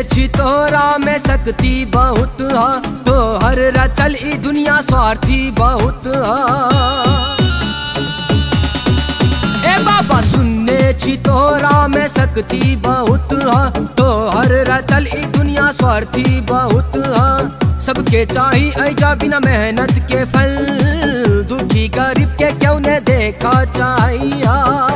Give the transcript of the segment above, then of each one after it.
छी तोरा में शक्ति बहुत हा, तो हर रचल ई दुनिया स्वार्थी बहुत हा। ए बाबा सुनने छी तोरा में शक्ति बहुत हा, तो हर रचल ई दुनिया स्वार्थी बहुत हा। सबके चाही ऐजा बिना मेहनत के फल, दुखी गरीब के क्यों ने देखा चाहिया।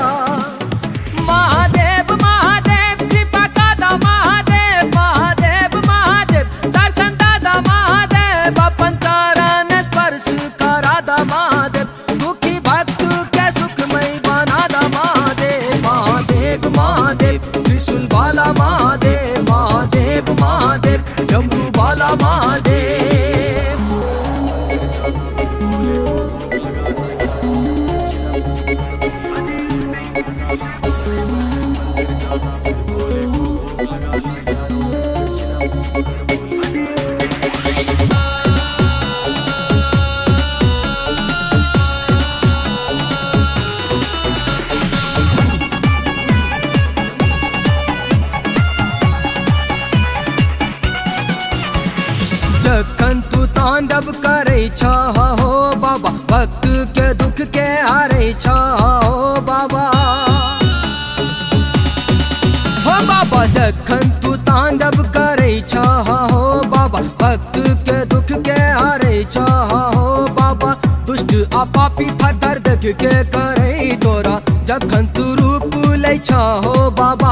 महादेव महादेव कृपा कादा महादेव, महादेव महादेव दर्शन दादा महादेव, अपन चरण स्पर्श करा दा महादेव, दुखी भक्त के सुखमय बना दा महादेव। महादेव महादेव त्रिशूल वाला महादेव, महादेव महादेव डमरू वाला महादेव। जखन तू तांडव करे छा हो बाबा, भक्त के दुख के हारे छा हो बाबा। हो बाबा जखन तू तांडव करे छा हो बाबा, भक्त के दुख के हारे छा हो बाबा। दुष्ट आ पापी थर थर देख के करे तोरा, जखन तू रूप ले छा हो बाबा।